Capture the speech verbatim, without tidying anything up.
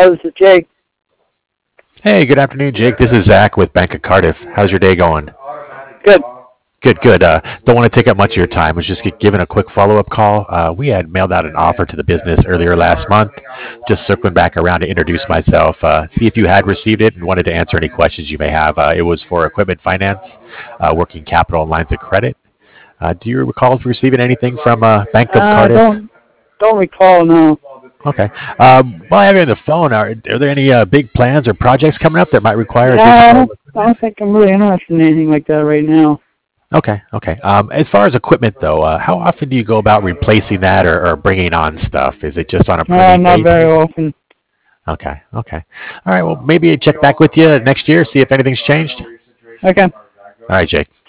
Hello, this is Jake. Hey, good afternoon, Jake. This is Zach with Bank of Cardiff. How's your day going? Good. Good, good. Uh, don't want to take up much of your time. Was just gi- giving a quick follow-up call. Uh, we had mailed out an offer to the business earlier last month. Just circling back around to introduce myself, uh, see if you had received it, and wanted to answer any questions you may have. Uh, it was for equipment finance, uh, working capital, and lines of credit. Uh, do you recall receiving anything from uh, Bank of Uh, Cardiff? don't don't recall now. Okay. Um, while I have you on the phone, are, are there any uh, big plans or projects coming up that might require No, I additional? don't, I don't think I'm really interested in anything like that right now. Okay, okay. Um, as far as equipment, though, uh, how often do you go about replacing that or, or bringing on stuff? Is it just on a Uh, printing not very basis? often. Okay, okay. All right, well, maybe check back with you next year, see if anything's changed. All Okay. right, Jake.